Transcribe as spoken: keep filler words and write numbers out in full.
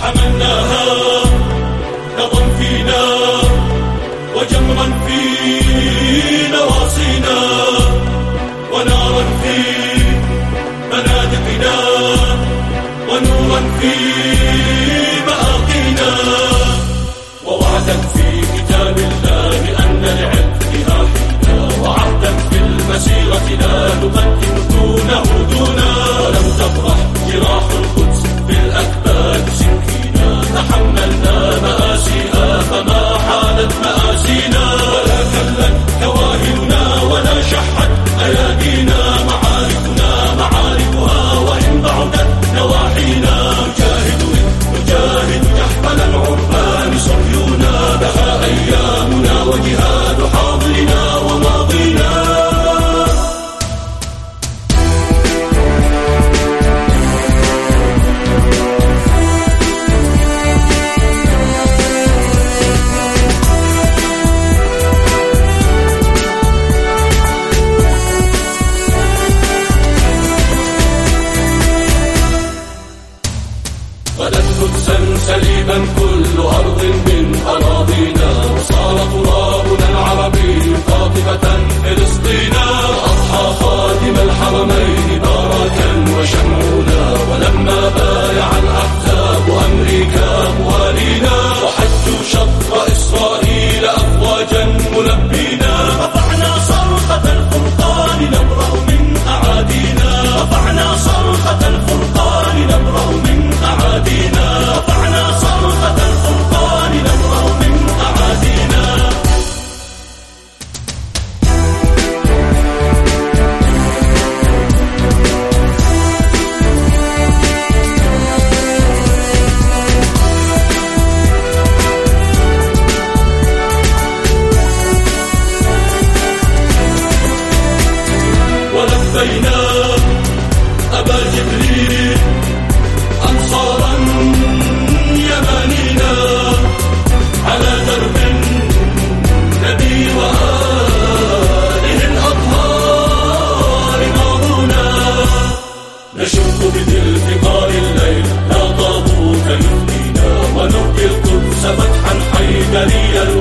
حملناها نظا فينا وجمرا في نواصينا ونارا في بنادقنا ونورا في مآقينا ووعدا في كتاب الله أن لعلمها حينا وعهدا في المسيرة لا نقدم دونه دونا ولم تبرح جراح القدس بالأكباد سكينا تحملنا مآسيها فما حالت مآسينا ولا كلت كواهلنا ولا شحت أيادينا معاركنا معاركها وإن بعدت نواحينا نجاهد نجاهد يحفل العربان صهيونا لها أيامنا وجهاد حاضرنا وماضينا غدت قدسا سليما كل أرض من أراضينا وصار ترابنا العربي قاطبة فلسطينا وأضحى خادم الحرمين باركا وشمعنا ولما بايع الأحزاب أمريكا موالينا وحجوا شطر إسرائيل أفواجا ملبينا رفعنا صرخة الفرقان نبرأ من أعادينا رفعنا صرخة الفرقان نبرأ من أعادينا رفعنا صرخة الفرقان نبرأ من أعادينا ولبينا أبا جبريل أنصارا يمانينا على درب النبي وآله الأطهار ماضونا نشق بذي الفقار الليل لا طابوت يفنينا ونبقي القدس فتحا حيدريا